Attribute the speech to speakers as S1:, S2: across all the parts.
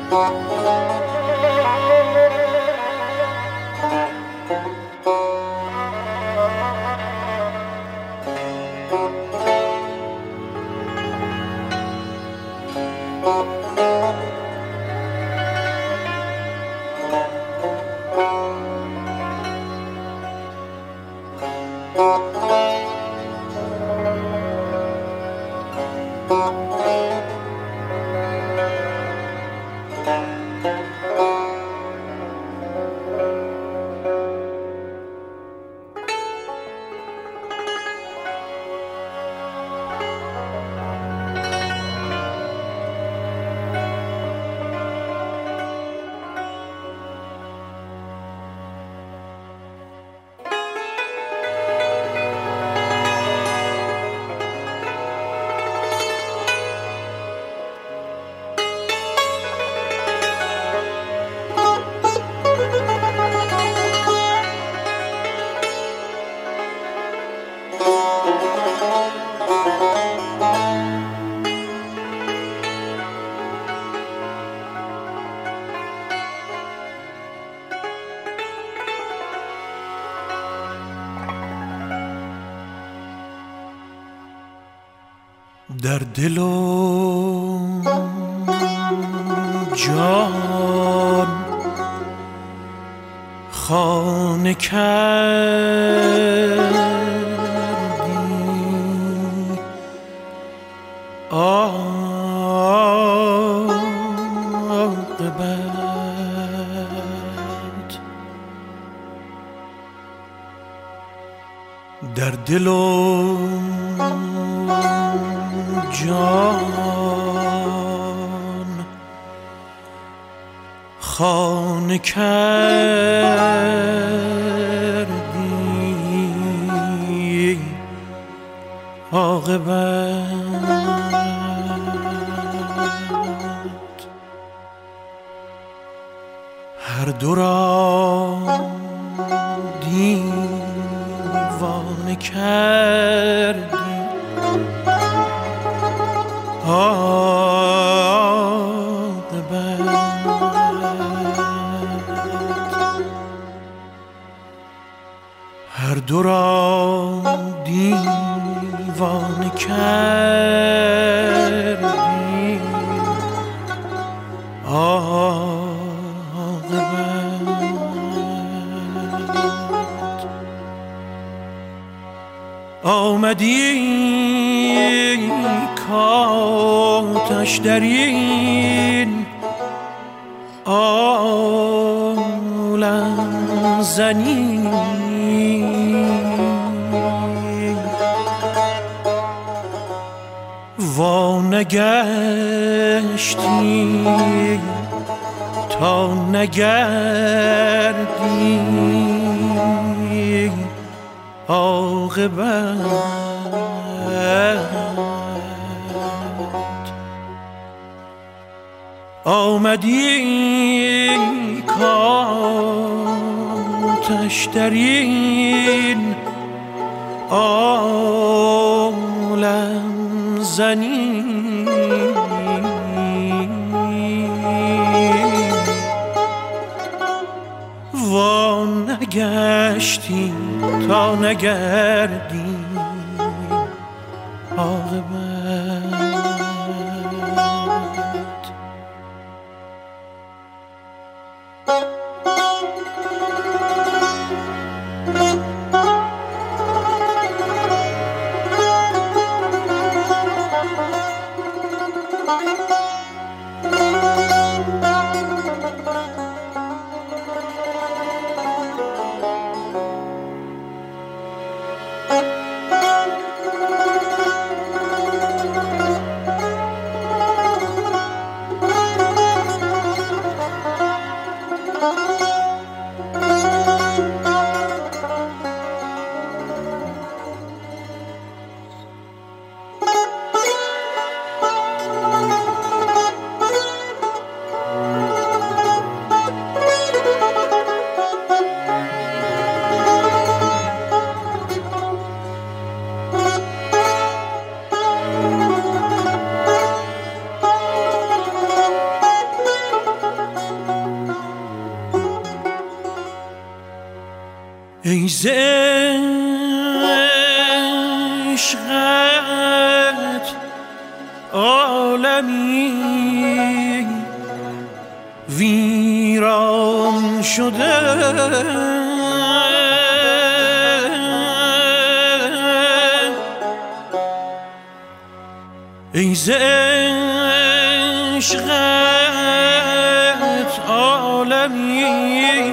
S1: در دل و جان خانه کردی، عاقبت در دل و جان خانه کردی، عاقبت هر دو را دیوانه کردی، عاقبت هر دو را دیوانه کردی، عاقبت آمدی کاتش در این عالم زنی، وا نگشتی تا نگردی، عاقبت آمدی کاتش در این عالم زنی، وا نگشتی تا نگردی، عاقبت عالمی ویران شده ای ز عشقت عالمی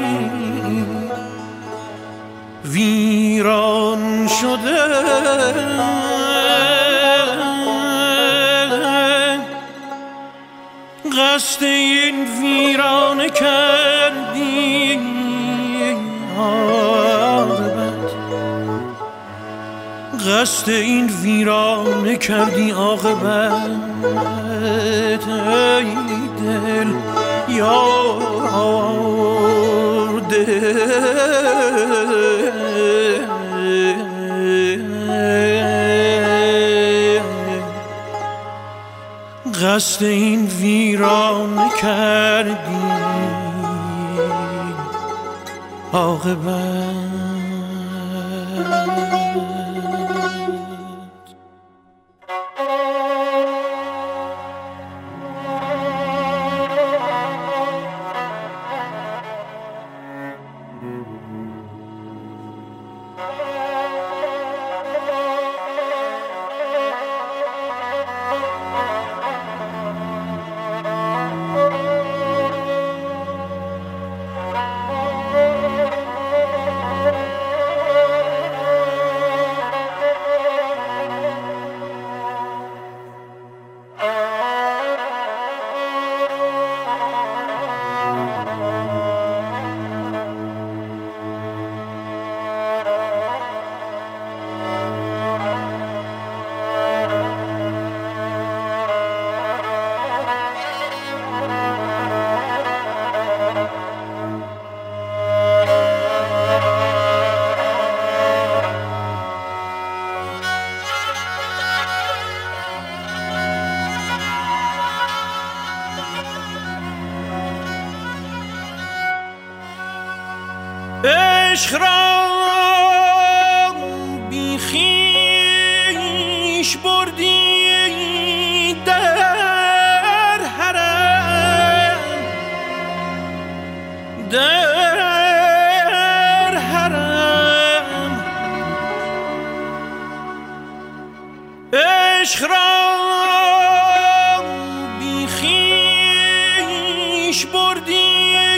S1: ویران شده قصد این ویرانه کردی عاقبت قصد این ویرانه کردی عاقبت ای دل یار قصد این ویرانه کردی عاقبت عشق را بی خویش بردی در حرم عشق را بی خویش بردی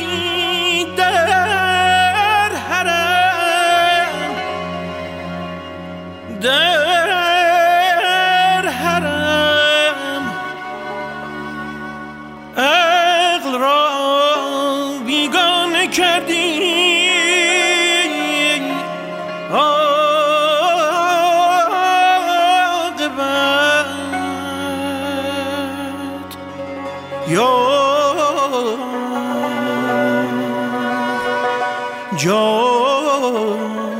S1: در حرم عقل را بیگانه کردی عاقبت یا جان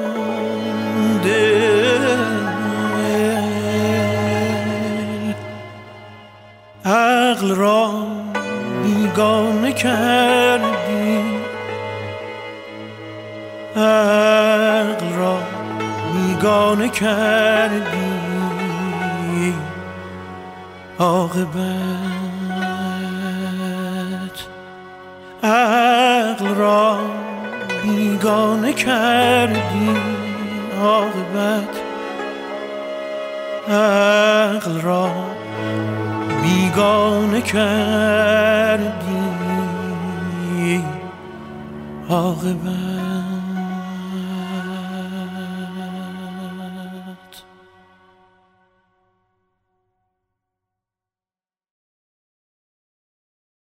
S1: عقل را بیگانه کردی عقل را بیگانه کردی عاقبت عقل را بیگانه کردی عاقبت عقل را بیگانه کردی عاقبت